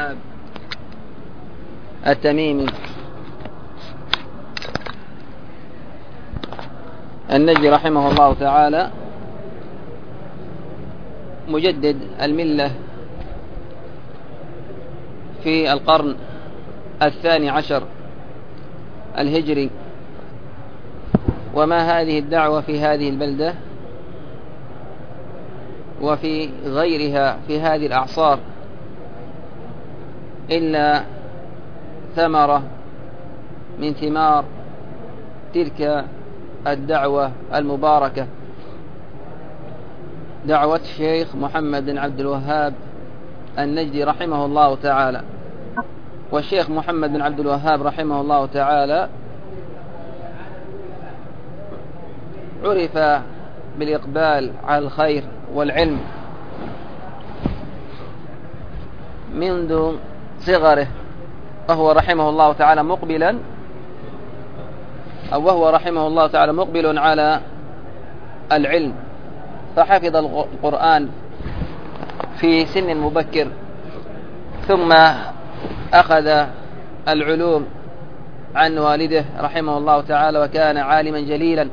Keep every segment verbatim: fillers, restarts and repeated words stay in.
التميمي النجدي رحمه الله تعالى مجدد الملة في القرن الثاني عشر الهجري. وما هذه الدعوة في هذه البلدة وفي غيرها في هذه الأعصار إلا ثمرة من ثمار تلك الدعوة المباركة، دعوة الشيخ محمد بن عبد الوهاب النجدي رحمه الله تعالى. والشيخ محمد بن عبد الوهاب رحمه الله تعالى عرف بالإقبال على الخير والعلم منذ صغره، وهو رحمه الله تعالى مقبلا أو وهو رحمه الله تعالى مقبل على العلم، فحفظ القرآن في سن مبكر، ثم أخذ العلوم عن والده رحمه الله تعالى وكان عالما جليلا،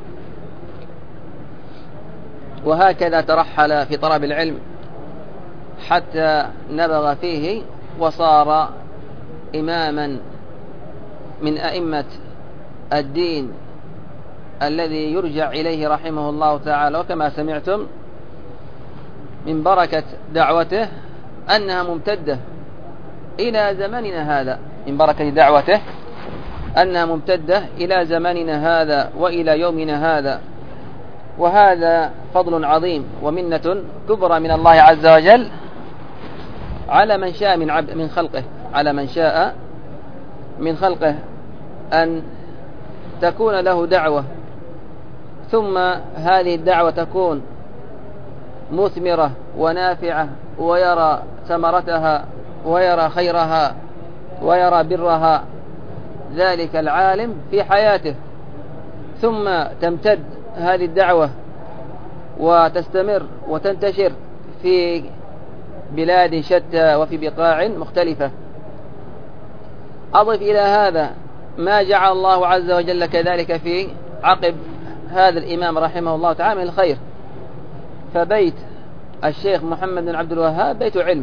وهكذا ترحل في طلب العلم حتى نبغ فيه وصار إماما من أئمة الدين الذي يرجع إليه رحمه الله تعالى. وكما سمعتم من بركة دعوته أنها ممتدة إلى زمننا هذا، من بركة دعوته أنها ممتدة إلى زمننا هذا وإلى يومنا هذا، وهذا فضل عظيم ومنة كبرى من الله عز وجل على من شاء من عبد من خلقه على من شاء من خلقه أن تكون له دعوة، ثم هذه الدعوة تكون مثمرة ونافعة ويرى ثمرتها ويرى خيرها ويرى برها ذلك العالم في حياته، ثم تمتد هذه الدعوة وتستمر وتنتشر في بلاد شتى وفي بقاع مختلفة. أضف إلى هذا ما جعل الله عز وجل كذلك في عقب هذا الإمام رحمه الله تعالى من الخير، فبيت الشيخ محمد بن عبد الوهاب بيت علم.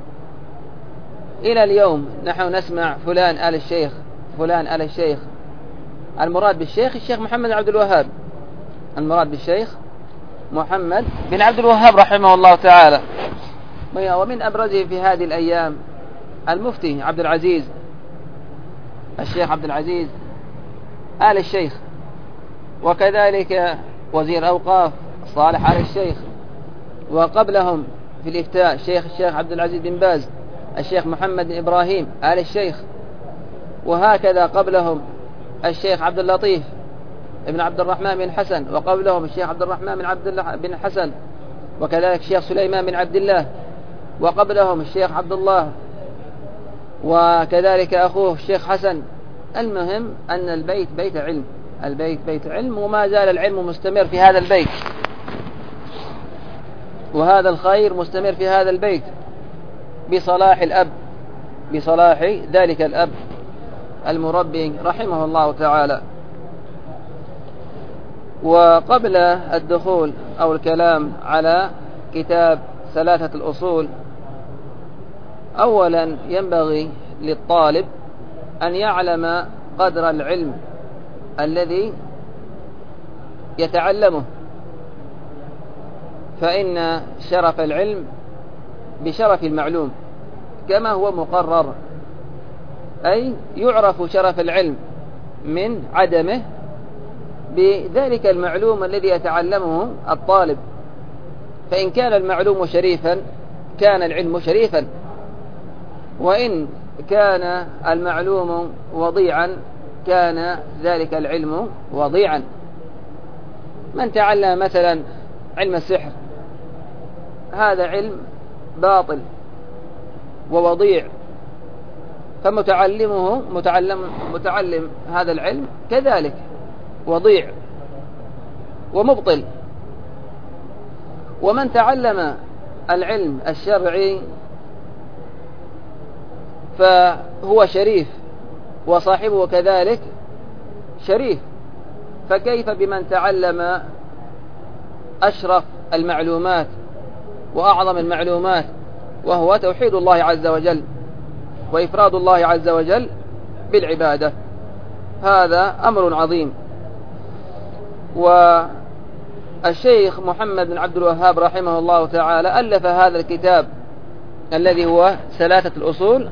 إلى اليوم نحن نسمع فلان آل الشيخ فلان آل الشيخ، المراد بالشيخ الشيخ محمد بن عبد الوهاب، المراد بالشيخ محمد بن عبد الوهاب رحمه الله تعالى. ومن أبرزه في هذه الأيام المفتي عبد العزيز، الشيخ عبد العزيز آل الشيخ، وكذلك وزير أوقاف صالح آل الشيخ، وقبلهم في الإفتاء الشيخ الشيخ عبد العزيز بن باز، الشيخ محمد بن إبراهيم آل الشيخ، وهكذا قبلهم الشيخ عبد اللطيف ابن عبد الرحمن بن حسن، وقبلهم الشيخ عبد الرحمن بن عبد الله بن حسن، وكذلك الشيخ سليمان بن عبد الله، وقبلهم الشيخ عبد الله، وكذلك أخوه الشيخ حسن. المهم أن البيت بيت علم، البيت بيت علم، وما زال العلم مستمر في هذا البيت، وهذا الخير مستمر في هذا البيت بصلاح الأب، بصلاح ذلك الأب المربي رحمه الله تعالى. وقبل الدخول أو الكلام على كتاب ثلاثة الأصول، أولا ينبغي للطالب أن يعلم قدر العلم الذي يتعلمه، فإن شرف العلم بشرف المعلوم كما هو مقرر، أي يعرف شرف العلم من عدمه بذلك المعلوم الذي يتعلمه الطالب، فإن كان المعلوم شريفا كان العلم شريفا، وإن كان المعلوم وضيعا كان ذلك العلم وضيعا. من تعلم مثلا علم السحر هذا علم باطل ووضيع، فمتعلمه متعلم متعلم هذا العلم كذلك وضيع ومبطل. ومن تعلم العلم الشرعي فهو شريف وصاحبه كذلك شريف، فكيف بمن تعلم أشرف المعلومات وأعظم المعلومات، وهو توحيد الله عز وجل وإفراد الله عز وجل بالعبادة. هذا أمر عظيم. والشيخ محمد بن عبد الوهاب رحمه الله تعالى ألف هذا الكتاب الذي هو ثلاثة الأصول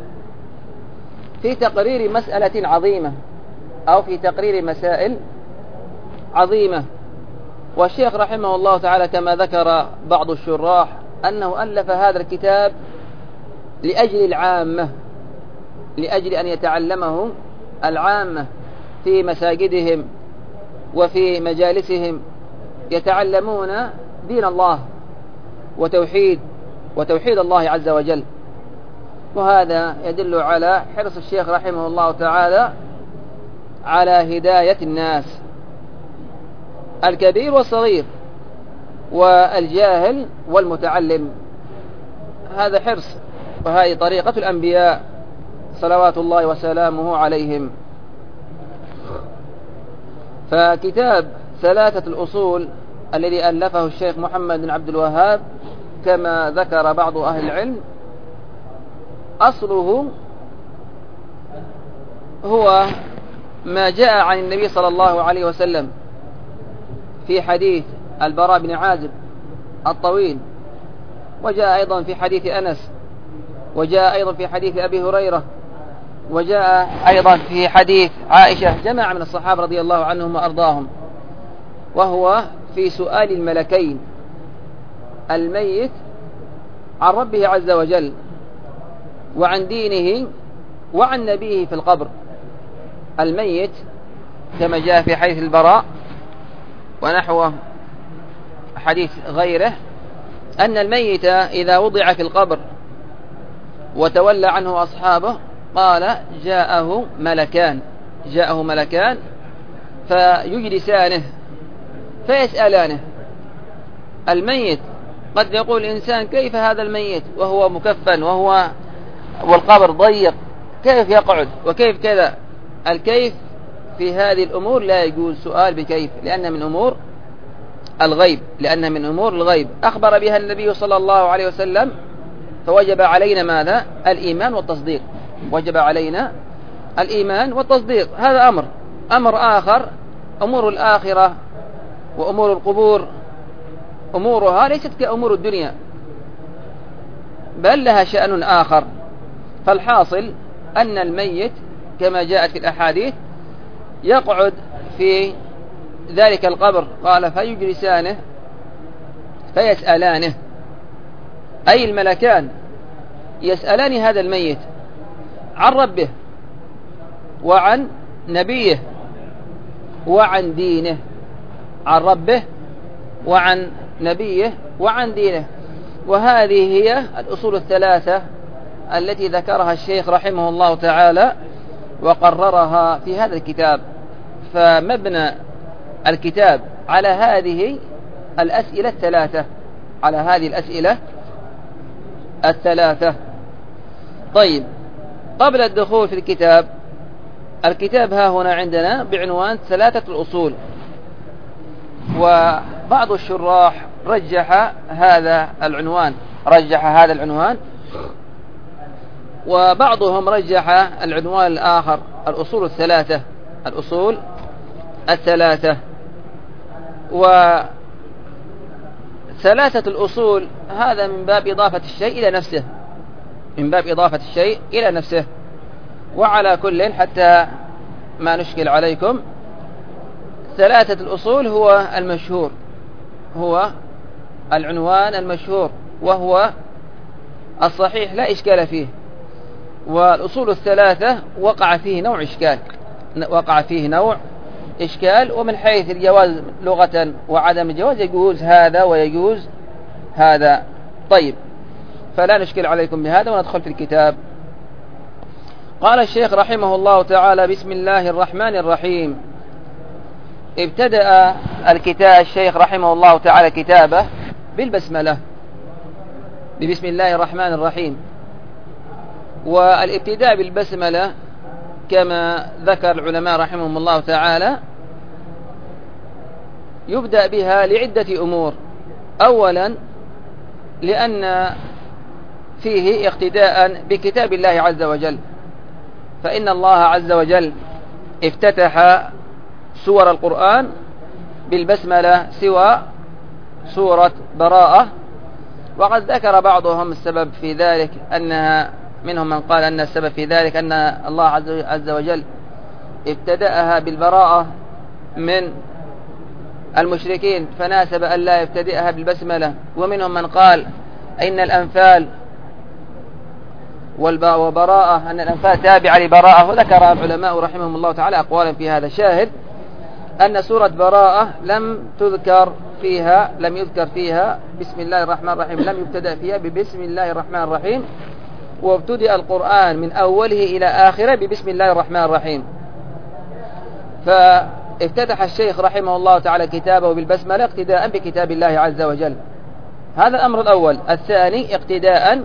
في تقرير مسألة عظيمة أو في تقرير مسائل عظيمة. والشيخ رحمه الله تعالى كما ذكر بعض الشراح أنه ألف هذا الكتاب لأجل العامة، لأجل أن يتعلمه العامة في مساجدهم وفي مجالسهم، يتعلمون دين الله وتوحيد وتوحيد الله عز وجل. وهذا يدل على حرص الشيخ رحمه الله تعالى على هداية الناس، الكبير والصغير والجاهل والمتعلم. هذا حرص، وهذه طريقة الأنبياء صلوات الله وسلامه عليهم. فكتاب ثلاثة الأصول الذي ألفه الشيخ محمد بن عبد الوهاب كما ذكر بعض أهل العلم أصله هو ما جاء عن النبي صلى الله عليه وسلم في حديث البراء بن عازب الطويل، وجاء أيضا في حديث أنس، وجاء أيضا في حديث أبي هريرة، وجاء أيضا في حديث عائشة، جماعة من الصحابة رضي الله عنهم وأرضاهم، وهو في سؤال الملكين الميت عن ربه عز وجل وعن دينه وعن نبيه في القبر. الميت كما جاء في حديث البراء ونحوه حديث غيره أن الميت إذا وضع في القبر وتولى عنه أصحابه قال جاءه ملكان جاءه ملكان فيجلسانه فيسألانه. الميت قد يقول الإنسان كيف هذا الميت وهو مكفن وهو والقبر ضيق، كيف يقعد وكيف كذا. الكيف في هذه الأمور لا يجوز سؤال بكيف، لأن من أمور الغيب لأن من أمور الغيب أخبر بها النبي صلى الله عليه وسلم، فوجب علينا ماذا؟ الإيمان والتصديق. وجب علينا الإيمان والتصديق. هذا أمر أمر آخر أمور الآخرة وأمور القبور أمورها ليست كأمور الدنيا، بل لها شأن آخر. فالحاصل أن الميت كما جاءت في الأحاديث يقعد في ذلك القبر، قال فيجلسانه فيسألانه، أي الملكان يسألان هذا الميت عن ربه وعن نبيه وعن دينه، عن ربه وعن نبيه وعن دينه. وهذه هي الأصول الثلاثة التي ذكرها الشيخ رحمه الله تعالى وقررها في هذا الكتاب. فمبنى الكتاب على هذه الأسئلة الثلاثة على هذه الأسئلة الثلاثة. طيب، قبل الدخول في الكتاب، الكتاب ها هنا عندنا بعنوان ثلاثة الأصول، وبعض الشراح رجح هذا العنوان رجح هذا العنوان وبعضهم رجح العنوان الآخر الأصول الثلاثة الأصول الثلاثة. وثلاثة الأصول هذا من باب إضافة الشيء إلى نفسه من باب إضافة الشيء إلى نفسه. وعلى كل حتى ما نشكل عليكم، ثلاثة الأصول هو المشهور هو العنوان المشهور وهو الصحيح لا إشكال فيه. والأصول الثلاثة وقع فيه نوع إشكال وقع فيه نوع إشكال ومن حيث الجواز لغة وعدم الجواز يجوز هذا ويجوز هذا. طيب، فلا نشكل عليكم بهذا وندخل في الكتاب. قال الشيخ رحمه الله تعالى: بسم الله الرحمن الرحيم. ابتدأ الكتاب الشيخ رحمه الله تعالى كتابه بالبسملة، ببسم الله الرحمن الرحيم. والابتداء بالبسملة كما ذكر العلماء رحمهم الله تعالى يبدأ بها لعدة أمور. أولا لأن فيه اقتداء بكتاب الله عز وجل، فإن الله عز وجل افتتح سور القرآن بالبسملة سوى سورة براءة، وقد ذكر بعضهم السبب في ذلك أنها منهم من قال أن السبب في ذلك أن الله عز وجل ابتدأها بالبراءة من المشركين فناسب أن لا يبتدئها بالبسملة، ومنهم من قال إن الأنفال وبراءة أن الأنفال تابعة لبراءة، وذكر العلماء رحمهم الله تعالى أقوالا في هذا. شاهد أن سورة براءة لم تذكر فيها لم يذكر فيها بسم الله الرحمن الرحيم، لم يبتدأ فيها ببسم الله الرحمن الرحيم، وابتدأ القرآن من أوله إلى آخره ببسم الله الرحمن الرحيم. فافتتح الشيخ رحمه الله تعالى كتابه بالبسملة اقتداء بكتاب الله عز وجل. هذا الأمر الأول. الثاني اقتداء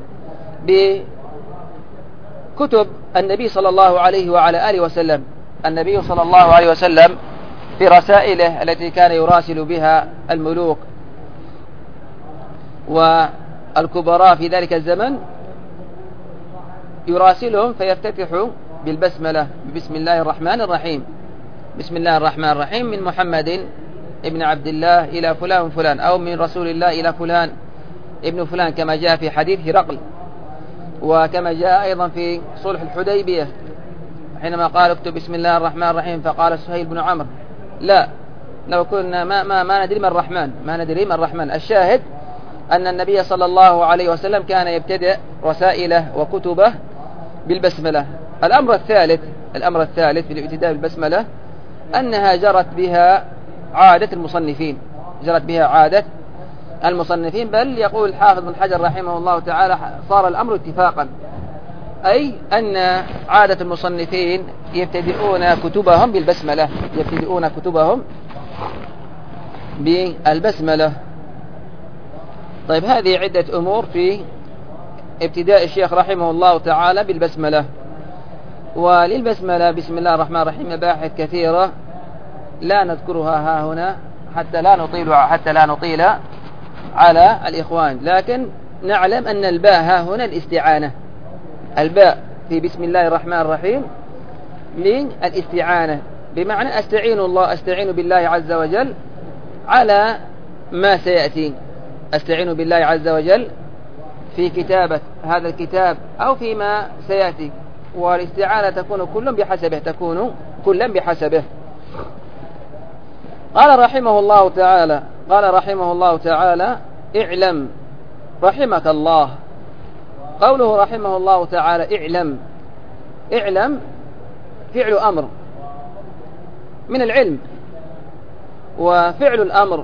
بكتب النبي صلى الله عليه وعلى آله وسلم. النبي صلى الله عليه وسلم في رسائله التي كان يراسل بها الملوك والكبراء في ذلك الزمن يراسلهم فيفتتح بالبسملة بسم الله الرحمن الرحيم. بسم الله الرحمن الرحيم من محمد ابن عبد الله إلى فلان فلان، أو من رسول الله إلى فلان ابن فلان، كما جاء في حديث هرقل، وكما جاء أيضا في صلح الحديبية حينما قال اكتب بسم الله الرحمن الرحيم فقال سهيل بن عمرو لا، لو كنا ما, ما, ما ندري من الرحمن ما ندري من الرحمن. الشاهد أن النبي صلى الله عليه وسلم كان يبتدئ رسائله وكتبه بالبسملة. الأمر الثالث الأمر الثالث في الابتداء بالبسملة أنها جرت بها عادة المصنفين جرت بها عادة المصنفين بل يقول الحافظ بن حجر رحمه الله تعالى صار الأمر اتفاقا، أي أن عادة المصنفين يبتدئون كتبهم بالبسملة يبتدئون كتبهم بالبسملة. طيب، هذه عدة أمور في ابتداء الشيخ رحمه الله تعالى بالبسملة. وللبسملة بسم الله الرحمن الرحيم مباحث كثيرة لا نذكرها ها هنا حتى لا نطيل حتى لا نطيل على الإخوان، لكن نعلم أن الباء ها هنا الاستعانة. الباء في بسم الله الرحمن الرحيم من الاستعانة، بمعنى أستعين الله أستعين بالله عز وجل على ما سيأتي. أستعين بالله عز وجل في كتابة هذا الكتاب أو فيما سيأتي، والاستعانة تكون كل بحسبه تكون كلا بحسبه. قال رحمه الله تعالى قال رحمه الله تعالى اعلم رحمك الله. قوله رحمه الله تعالى اعلم اعلم فعل أمر من العلم، وفعل الأمر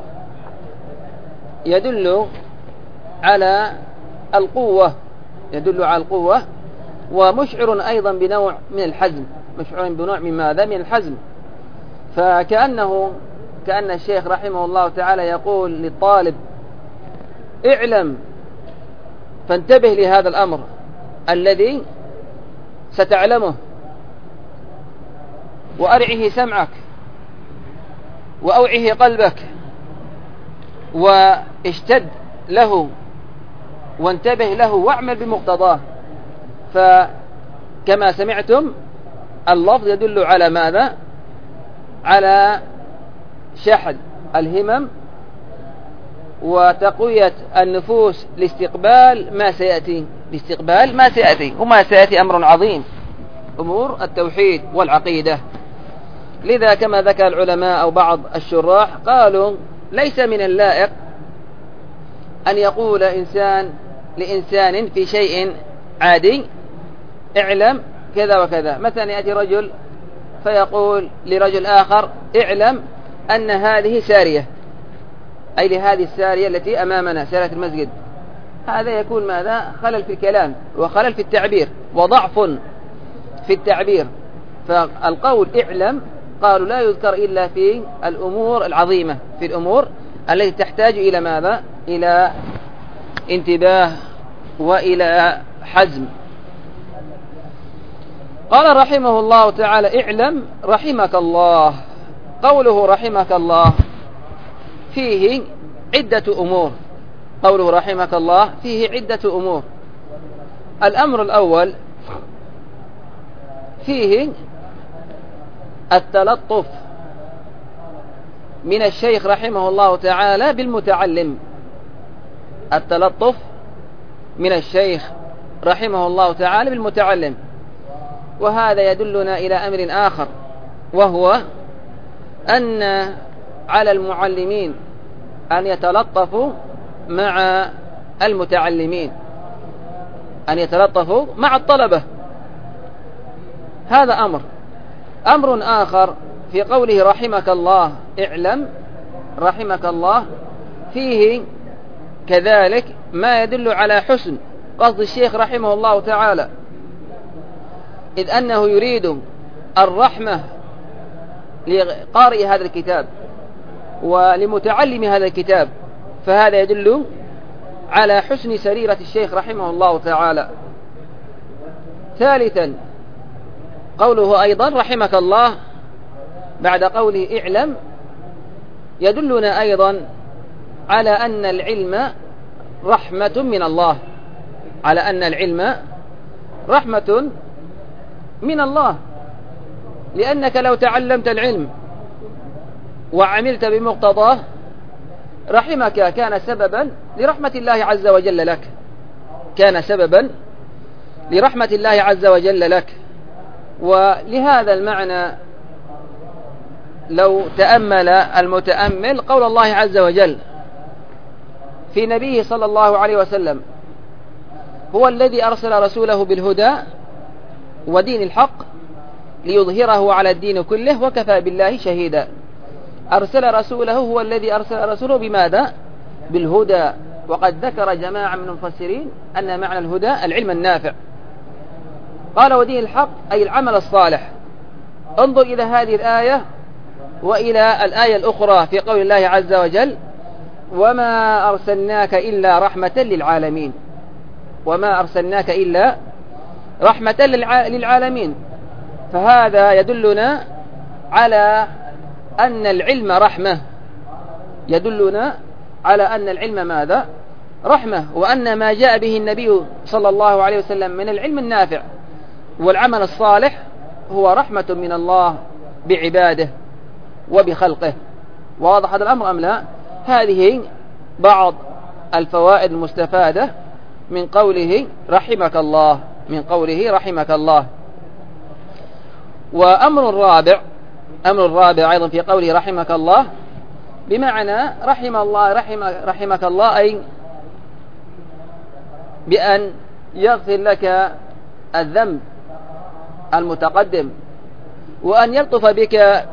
يدل على القوة يدل على القوة ومشعر أيضا بنوع من الحزم مشعر بنوع من ماذا من الحزم. فكأنه كأن الشيخ رحمه الله تعالى يقول للطالب اعلم فانتبه لهذا الأمر الذي ستعلمه، وأرعه سمعك وأوعه قلبك واشتد له وانتبه له واعمل بمقتضاه. فكما سمعتم اللفظ يدل على ماذا؟ على شحذ الهمم وتقوية النفوس لاستقبال ما سيأتي لاستقبال ما سيأتي وما سيأتي أمر عظيم، أمور التوحيد والعقيدة. لذا كما ذكر العلماء أو بعض الشراح قالوا ليس من اللائق أن يقول إنسان لإنسان في شيء عادي اعلم كذا وكذا. مثلا يأتي رجل فيقول لرجل آخر اعلم أن هذه سارية، أي لهذه السارية التي أمامنا سارية المسجد. هذا يكون ماذا؟ خلل في الكلام وخلل في التعبير وضعف في التعبير. فالقول اعلم قالوا لا يذكر إلا في الأمور العظيمة، في الأمور التي تحتاج إلى ماذا؟ إلى انتباه وإلى حزم. قال رحمه الله تعالى: اعلم رحمك الله. قوله رحمك الله فيه عدة أمور. قوله رحمك الله فيه عدة أمور. الأمر الأول فيه التلطف من الشيخ رحمه الله تعالى بالمتعلم. التلطف من الشيخ رحمه الله تعالى بالمتعلم، وهذا يدلنا إلى أمر آخر، وهو أن على المعلمين أن يتلطفوا مع المتعلمين، أن يتلطفوا مع الطلبة. هذا أمر. أمر آخر في قوله رحمك الله اعلم رحمك الله فيه كذلك ما يدل على حسن قصد الشيخ رحمه الله تعالى، إذ أنه يريد الرحمة لقارئ هذا الكتاب ولمتعلم هذا الكتاب، فهذا يدل على حسن سريرة الشيخ رحمه الله تعالى. ثالثا قوله أيضا رحمك الله بعد قوله اعلم يدلنا أيضا على أن العلم رحمة من الله، على أن العلم رحمة من الله، لأنك لو تعلمت العلم وعملت بمقتضاه رحمك، كان سببا لرحمة الله عز وجل لك، كان سببا لرحمة الله عز وجل لك. ولهذا المعنى لو تأمل المتأمل قول الله عز وجل في نبيه صلى الله عليه وسلم: هو الذي أرسل رسوله بالهدى ودين الحق ليظهره على الدين كله وكفى بالله شهيدا. أرسل رسوله، هو الذي أرسل رسوله بماذا؟ بالهدى. وقد ذكر جماعة من المفسرين أن معنى الهدى العلم النافع. قال ودين الحق أي العمل الصالح. انظر إلى هذه الآية وإلى الآية الأخرى في قول الله عز وجل: وما أرسلناك إلا رحمة للعالمين. وما أرسلناك إلا رحمة للعالمين. فهذا يدلنا على أن العلم رحمة، يدلنا على أن العلم ماذا؟ رحمة، وأن ما جاء به النبي صلى الله عليه وسلم من العلم النافع والعمل الصالح هو رحمة من الله بعباده وبخلقه. واضح هذا الأمر أم لا؟ هذه بعض الفوائد المستفادة من قوله رحمك الله، من قوله رحمك الله. وأمر الرابع، أمر الرابع أيضا في قوله رحمك الله بمعنى رحم الله، رحم رحمك الله أي بأن يغفر لك الذنب المتقدم، وأن يلطف بك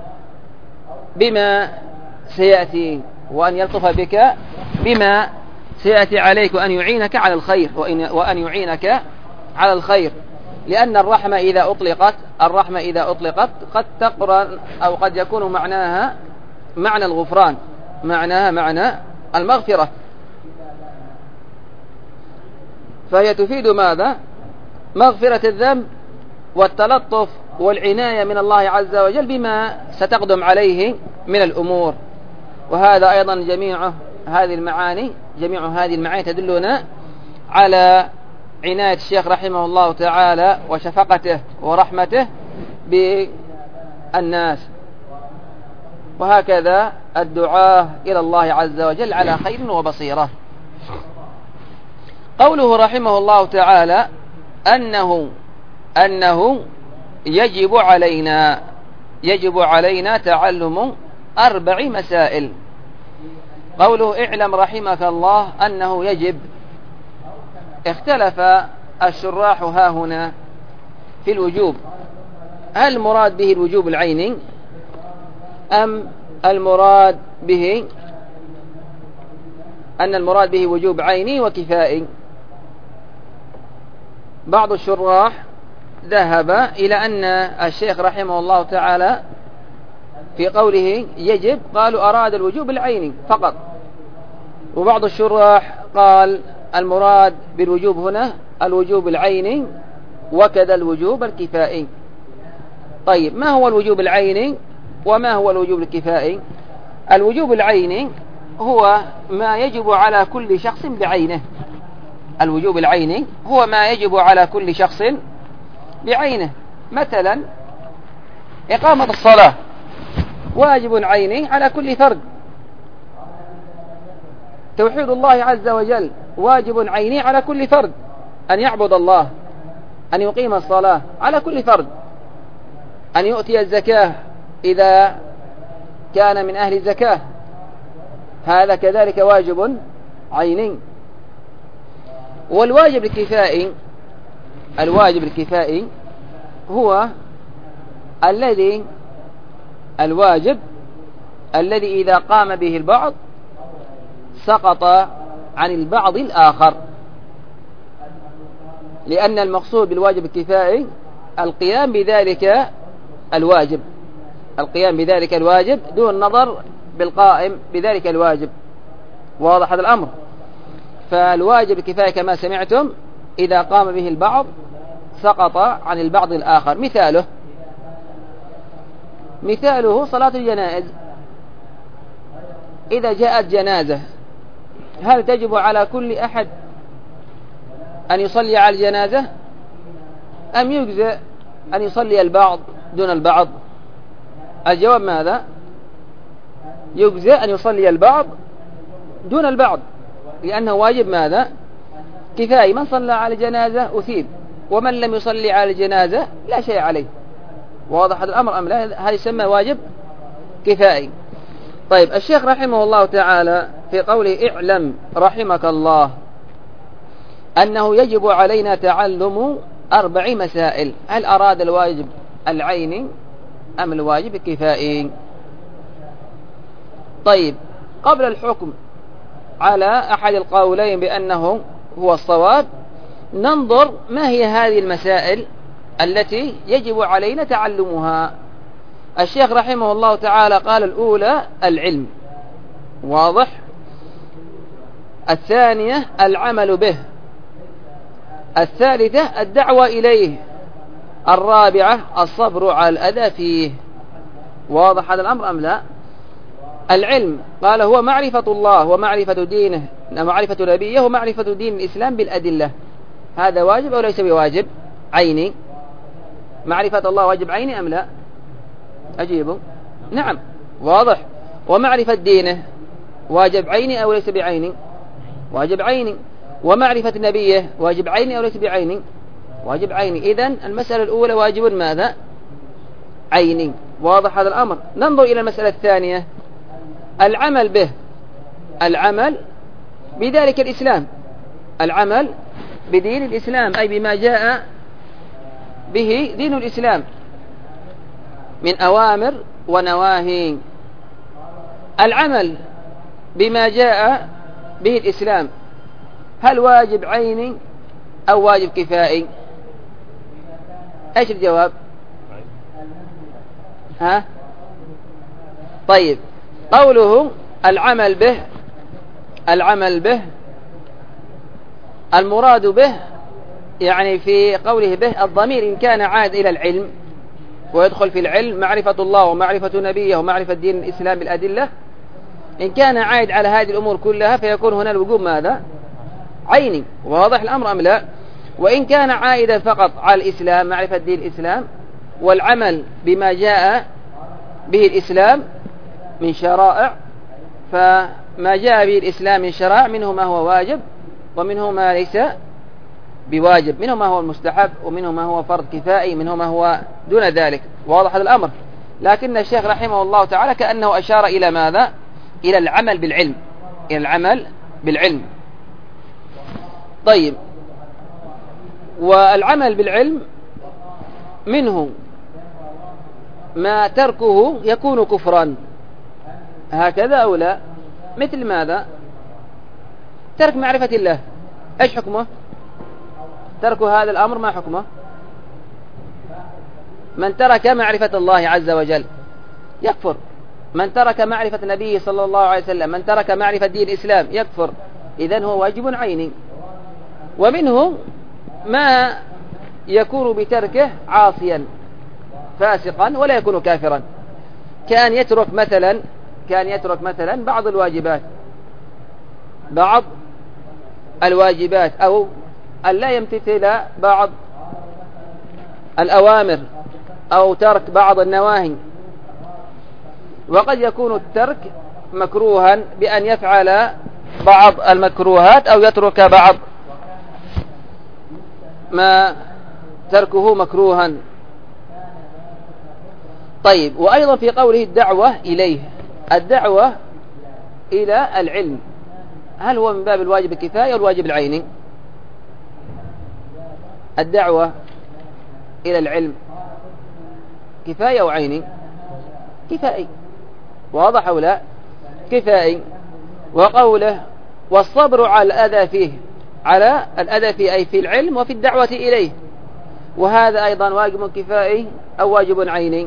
بما سيأتي، وأن يلطف بك بما سيأتي عليك، وأن يعينك على الخير، وأن يعينك على الخير. لأن الرحمة إذا أطلقت الرحمة إذا أطلقت قد تقرن أو قد يكون معناها معنى الغفران، معناها معنى المغفرة، فهي تفيد ماذا؟ مغفرة الذنب والتلطف والعناية من الله عز وجل بما ستقدم عليه من الأمور. وهذا أيضا جميع هذه المعاني جميع هذه المعاني تدلنا على عناية الشيخ رحمه الله تعالى وشفقته ورحمته بالناس. وهكذا الدعاء إلى الله عز وجل على خير وبصيرة. قوله رحمه الله تعالى أنه أنه يجب علينا يجب علينا تعلم أربع مسائل. قوله اعلم رحمك الله أنه يجب، اختلف الشراح ها هنا في الوجوب، هل المراد به الوجوب العيني أم المراد به أن المراد به وجوب عيني وكفائي؟ بعض الشراح ذهب إلى أن الشيخ رحمه الله تعالى في قوله يجب قالوا أراد الوجوب العيني فقط، وبعض الشراح قال المراد بالوجوب هنا الوجوب العيني وكذا الوجوب الكفائي. طيب ما هو الوجوب العيني وما هو الوجوب الكفائي؟ الوجوب العيني هو ما يجب على كل شخص بعينه. الوجوب العيني هو ما يجب على كل شخص بعينه. مثلا إقامة الصلاة واجب عيني على كل فرد. توحيد الله عز وجل واجب عيني على كل فرد، أن يعبد الله، أن يقيم الصلاة على كل فرد، أن يؤتي الزكاة إذا كان من أهل الزكاة، هذا كذلك واجب عيني. والواجب الكفائي، الواجب الكفائي هو الذي الواجب الذي إذا قام به البعض سقط عن البعض الآخر، لأن المقصود بالواجب الكفائي القيام بذلك الواجب، القيام بذلك الواجب دون نظر بالقائم بذلك الواجب. واضح هذا الأمر؟ فالواجب الكفائي كما سمعتم إذا قام به البعض سقط عن البعض الآخر. مثاله مثاله صلاة الجنائز. إذا جاءت جنازة هل تجب على كل أحد أن يصلي على الجنازة أم يجزئ أن يصلي البعض دون البعض؟ الجواب ماذا؟ يجزئ أن يصلي البعض دون البعض، لأنه واجب ماذا؟ كفائي. من صلى على الجنازة أثيب، ومن لم يصلي على الجنازة لا شيء عليه. واضح هذا الأمر أم لا؟ هذا يسمى واجب كفائي. طيب الشيخ رحمه الله تعالى في قوله اعلم رحمك الله أنه يجب علينا تعلم أربع مسائل. هل أراد الواجب العيني أم الواجب الكفائي؟ طيب قبل الحكم على أحد القولين بأنه هو الصواب ننظر ما هي هذه المسائل التي يجب علينا تعلمها. الشيخ رحمه الله تعالى قال الأولى العلم، واضح. الثانية العمل به. الثالثة الدعوة إليه. الرابعة الصبر على الأذى فيه. واضح هذا الأمر أم لا؟ العلم قال هو معرفة الله ومعرفة دينه، معرفة نبيه ومعرفة دين الإسلام بالأدلة. هذا واجب أو ليس بواجب عيني؟ معرفة الله واجب عيني أم لا؟ أجيبه نعم واضح. ومعرفة دينه واجب عيني أو ليس بعيني؟ واجب عيني. ومعرفة نبيه واجب عيني أو ليس بعيني؟ واجب عيني. إذن المسألة الأولى واجب ماذا؟ عيني. واضح هذا الأمر. ننظر إلى المسألة الثانية العمل به. العمل بذلك الإسلام، العمل بدين الإسلام أي بما جاء به دين الإسلام من أوامر ونواهي. العمل بما جاء به الإسلام هل واجب عيني أو واجب كفائي؟ ايش الجواب؟ ها؟ طيب قوله العمل به، العمل به المراد به يعني في قوله به الضمير إن كان عاد إلى العلم ويدخل في العلم معرفة الله ومعرفة نبيه ومعرفة دين الإسلام بالأدلة، إن كان عائد على هذه الأمور كلها فيكون هنا الوجوب ماذا؟ عيني. واضح الأمر أم لا؟ وإن كان عائدا فقط على الإسلام معرفة دين الإسلام والعمل بما جاء به الإسلام من شرائع، فما جاء به الإسلام من شرائع منه ما هو واجب ومنه ما ليس بواجب، منه ما هو المستحب ومنه ما هو فرض كفائي، منه ما هو دون ذلك. واضح هذا الأمر. لكن الشيخ رحمه الله تعالى كأنه أشار إلى ماذا؟ إلى العمل بالعلم، إلى العمل بالعلم. طيب والعمل بالعلم منه ما تركه يكون كفرا، هكذا أو لا؟ مثل ماذا؟ ترك معرفة الله ايش حكمه؟ ترك هذا الأمر ما حكمه؟ من ترك معرفة الله عز وجل يكفر. من ترك معرفة النبي صلى الله عليه وسلم، من ترك معرفة دين الإسلام يكفر. إذن هو واجب عيني. ومنه ما يكون بتركه عاصيا فاسقا ولا يكون كافرا، كان يترك مثلا كان يترك مثلا بعض الواجبات بعض الواجبات أو أن لا يمتثل بعض الأوامر أو ترك بعض النواهي. وقد يكون الترك مكروها بأن يفعل بعض المكروهات أو يترك بعض ما تركه مكروها. طيب، وأيضا في قوله الدعوة إليه، الدعوة إلى العلم هل هو من باب الواجب الكفاية أو الواجب العيني؟ الدعوة إلى العلم كفاية أو عيني؟ كفائي، واضح أو لا؟ كفائي. وقوله والصبر على الأذى فيه، على الأذى فيه أي في العلم وفي الدعوة إليه، وهذا أيضا واجب كفائي أو واجب عيني؟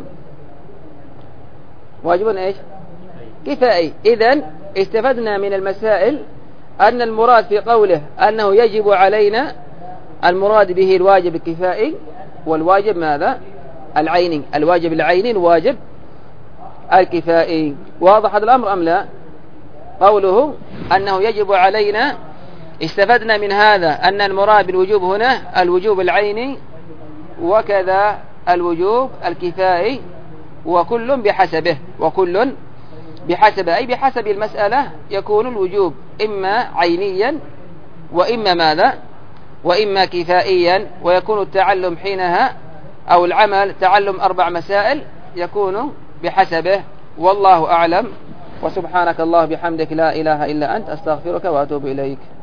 واجب إيش؟ كفائي. إذن استفدنا من المسائل أن المراد في قوله أنه يجب علينا، المراد به الواجب الكفائي والواجب ماذا؟ العيني. الواجب العيني الواجب الكفائي. واضح هذا الأمر أم لا؟ قوله أنه يجب علينا، استفدنا من هذا أن المراد بالوجوب هنا الوجوب العيني وكذا الوجوب الكفائي، وكل بحسبه وكل بحسبه أي بحسب المسألة يكون الوجوب إما عينيا وإما ماذا؟ وإما كفائيا، ويكون التعلم حينها أو العمل تعلم أربع مسائل يكون بحسبه. والله أعلم، وسبحانك الله بحمدك لا إله إلا أنت أستغفرك وأتوب إليك.